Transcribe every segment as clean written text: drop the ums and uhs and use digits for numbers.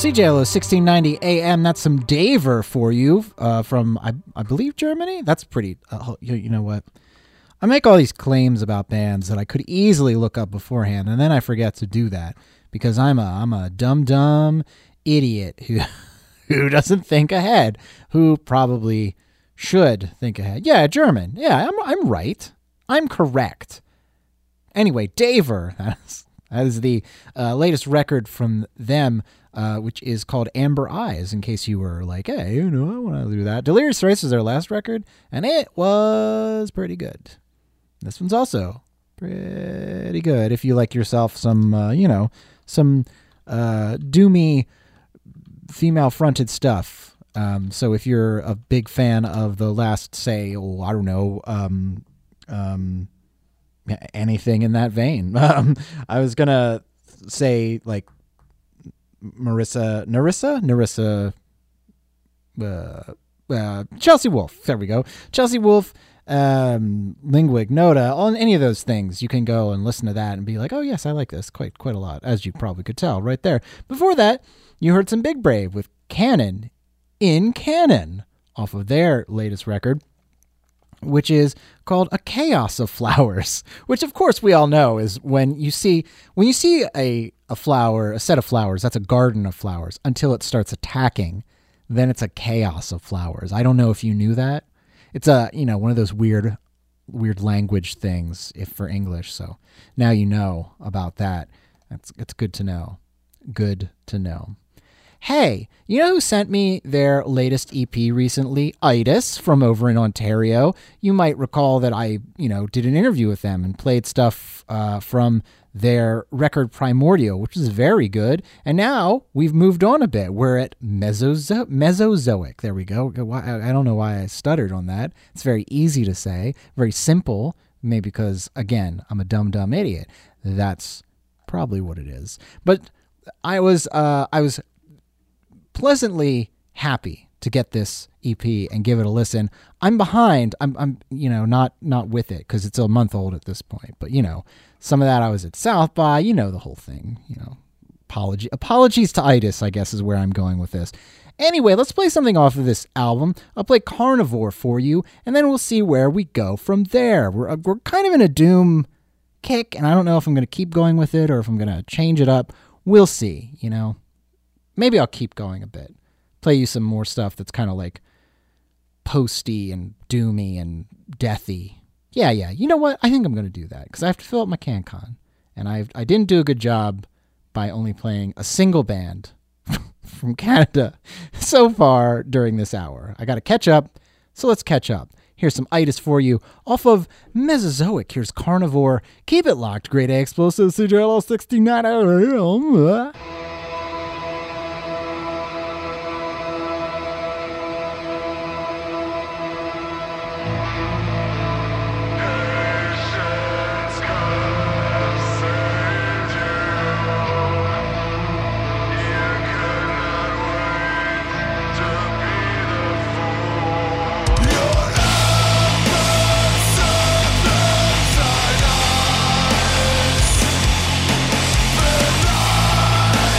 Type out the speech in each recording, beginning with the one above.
CJLO 1690 AM. That's some Daver for you from, I believe, Germany. That's pretty, you know what? I make all these claims about bands that I could easily look up beforehand, and then I forget to do that because I'm a dumb idiot who doesn't think ahead, who probably should think ahead. Yeah, German. Yeah, I'm right. I'm correct. Anyway, Daver. That is the latest record from them, which is called Amber Eyes, in case you were like, hey, I want to do that. Delirious Thrice is their last record, and it was pretty good. This one's also pretty good if you like yourself some, some doomy female-fronted stuff. So if you're a big fan of the last, say, anything in that vein. I was going to say, like, Nerissa, Chelsea Wolfe. There we go. Chelsea Wolfe, Lingua Ignota, on any of those things. You can go and listen to that and be like, oh, yes, I like this quite a lot, as you probably could tell right there. Before that, you heard some Big Brave with Canon in Canon off of their latest record, which is called A Chaos of Flowers, which of course we all know is when you see a flower, a set of flowers, that's a garden of flowers until it starts attacking, then it's a chaos of flowers. I don't know if you knew that. It's one of those weird language things for English. So now you know about that. It's good to know. Good to know. Hey, you know who sent me their latest EP recently? Itis from over in Ontario. You might recall that I, did an interview with them and played stuff from their record Primordial, which is very good. And now we've moved on a bit. We're at Mesozoic. There we go. I don't know why I stuttered on that. It's very easy to say, very simple, maybe because, again, I'm a dumb idiot. That's probably what it is. But I was pleasantly happy to get this EP and give it a listen. I'm behind. I'm not with it because it's a month old at this point. But some of that I was at South by. The whole thing. Apologies to Itis, I guess, is where I'm going with this. Anyway, let's play something off of this album. I'll play Carnivore for you, and then we'll see where we go from there. We're kind of in a doom kick, and I don't know if I'm going to keep going with it or if I'm going to change it up. We'll see. Maybe I'll keep going a bit. Play you some more stuff that's kind of like posty and doomy and deathy. Yeah. You know what? I think I'm going to do that because I have to fill up my CanCon. And I didn't do a good job by only playing a single band from Canada so far during this hour. I got to catch up. So let's catch up. Here's some Itis for you off of Mesozoic. Here's Carnivore. Keep it locked. Grade A Explosives, CJLO 69. Your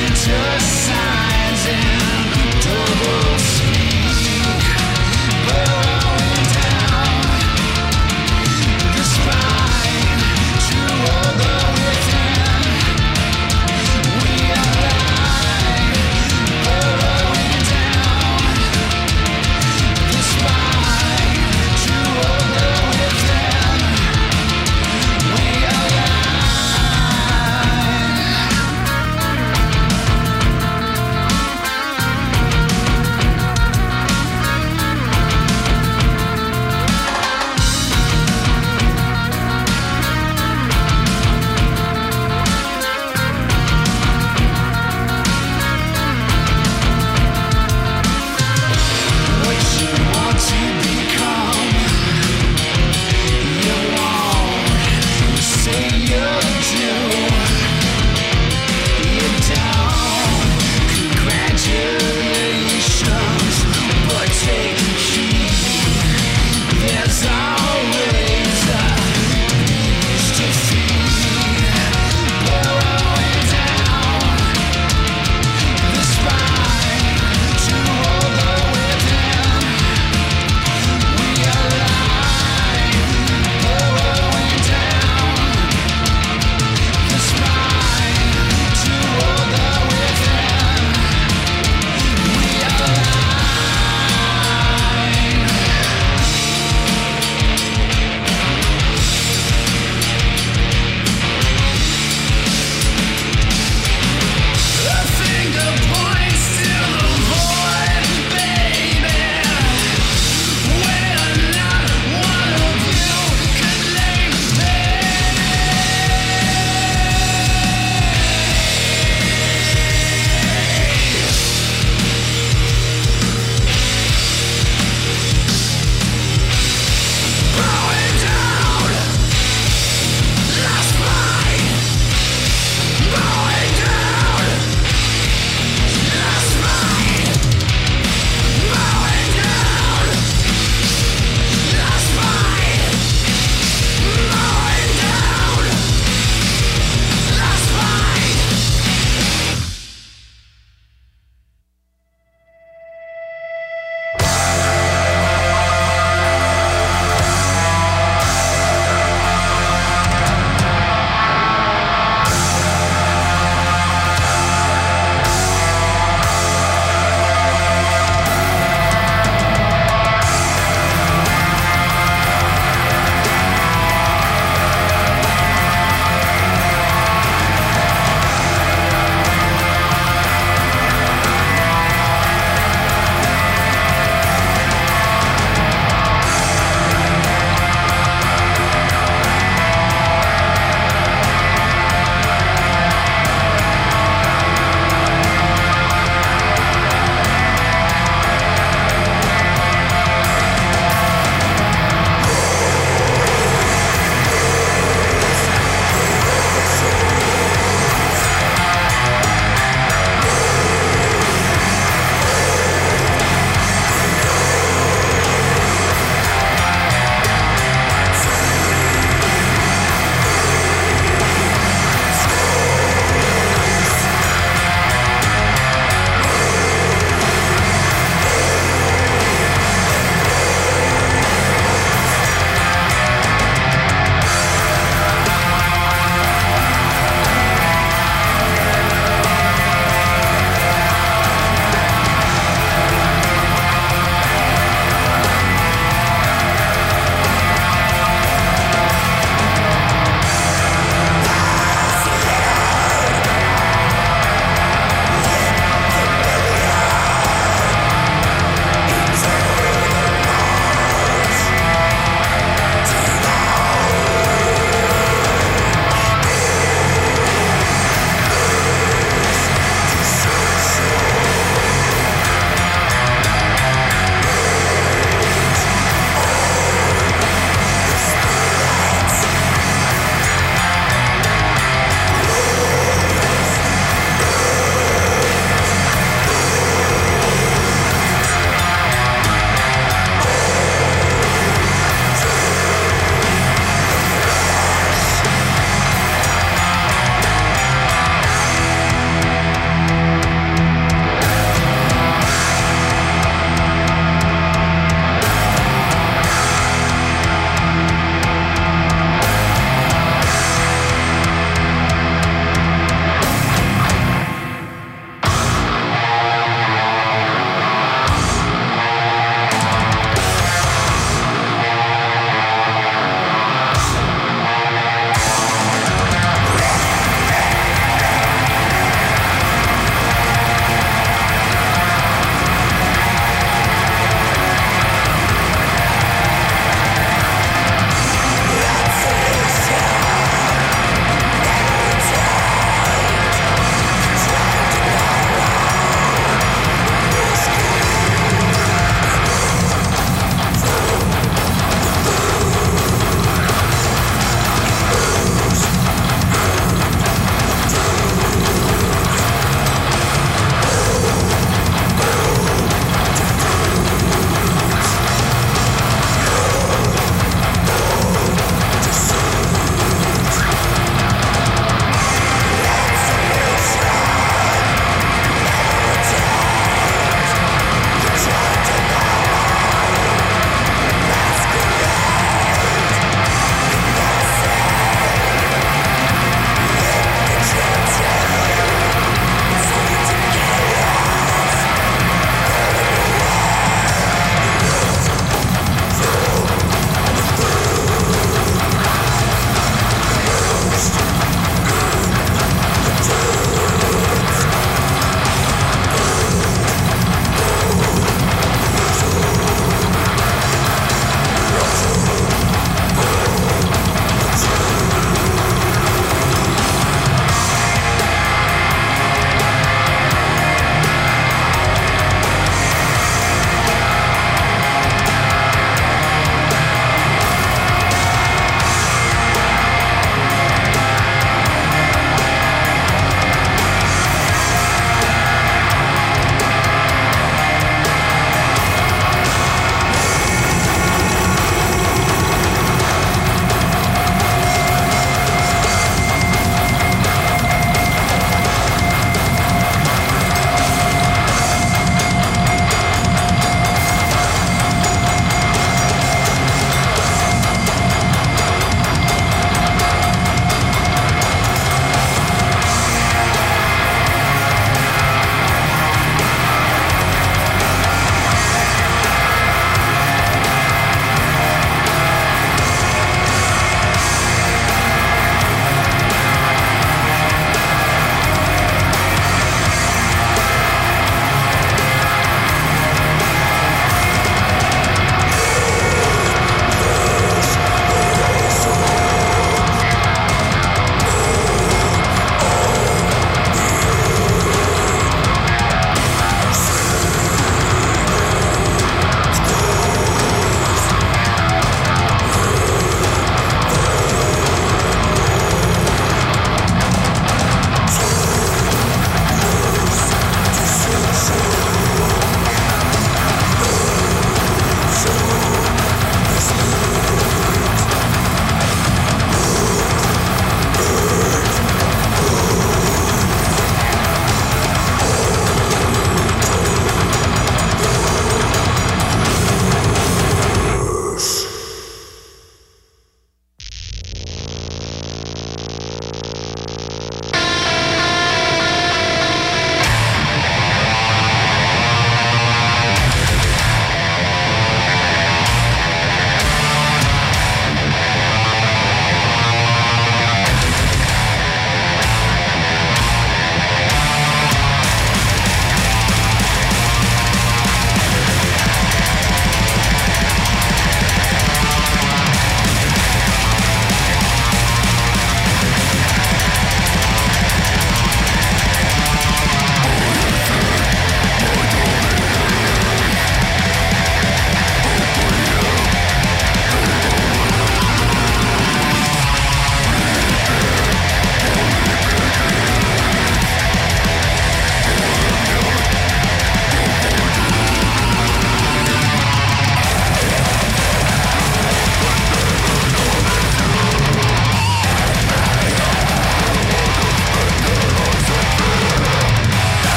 just signs and double